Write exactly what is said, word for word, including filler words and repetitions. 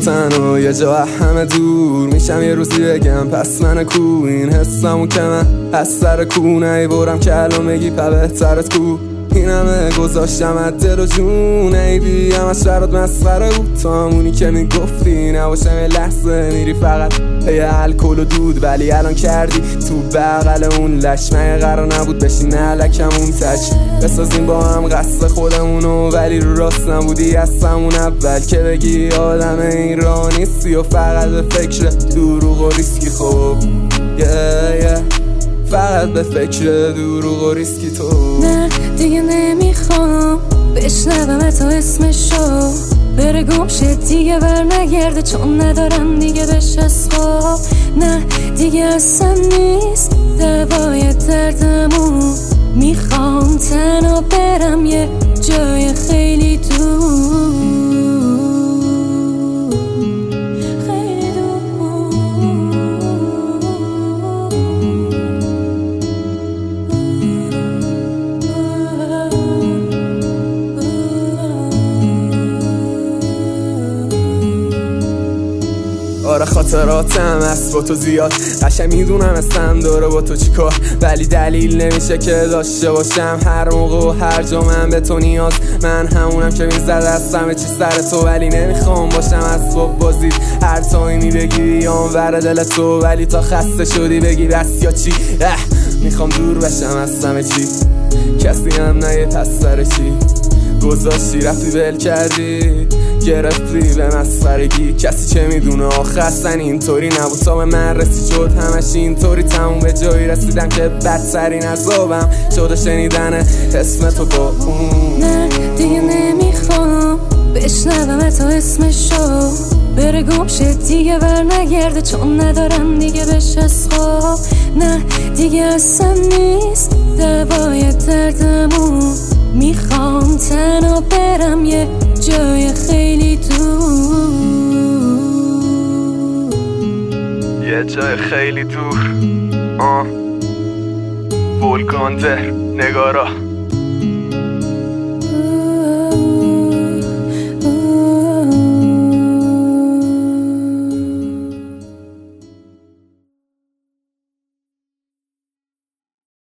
تنها یه جا همه دور میشم، یه روزی بگم پس من کو، این حسمو که من از سر کو نیبرم که الان بگی پا بهترت کو. این همه گذاشتم از دل و جون، ای بیم از شرات مسخره بود تا همونی که میگفتی نباشم یه لحظه میری فقط یه الکل و دود، ولی الان کردی تو بغل اون لشمه قرار نبود بشین علکمون تش بسازیم با هم قصد خودمونو، ولی رو راست نبودی از همون اول که بگی آدم این را نیستی و فقط به فکر دروغ و ریسکی. خب yeah, yeah. فقط به فکر دروغ و ریسکی تو. نه دیگه نمیخوام بشنوم تو اسمشو، بره گم شه دیگه بر نگرده چون ندارم دیگه بهش از خواب. نه دیگه اصلا نیست دوای دردمون، میخوام تنها برم یه جای خیلی دور. آره خاطراتم هست با تو زیاد، قشنگ میدونم استم داره با تو چی کار، ولی دلیل نمیشه که داشته باشم هر موقع و هر جا من به تو نیاز. من همونم که میزد از همه چی سر تو، ولی نمیخوام باشم از صبح بازید هر تایمی بگی بیام ور دل تو، ولی تا خسته شدی بگی بس یا چی. اه میخوام دور بشم از همه چی، کسی هم نه پس سر چی گذاشتی رفتی بل کردی گرفتی به مسخرگی. کسی چه میدونه آخه اصلا اینطوری نبود تا به من رسی شد همش اینطوری تموم به جایی رسیدم که بدترین عذابم شد شنیدن اسم تو با اون. نه دیگه نمیخوام بشنوم تو اسمشو، بره گم شه دیگه بر نگرده چون ندارم دیگه بهش از خواب. نه دیگه اصلا نیست دوای دردمون، میخوام تنها برم یه جای خیلی دور. یه جای خیلی دور آه ولگاندر نگارا